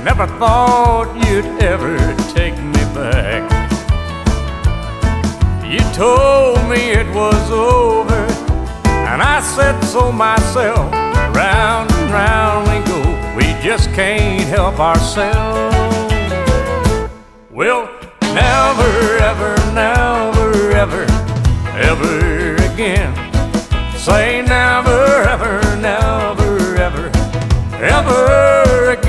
never thought you'd ever take me back. You told me it was over, and I said so myself. Round and round we go, we just can't help ourselves. Well, never, ever, never, ever, ever again. Say now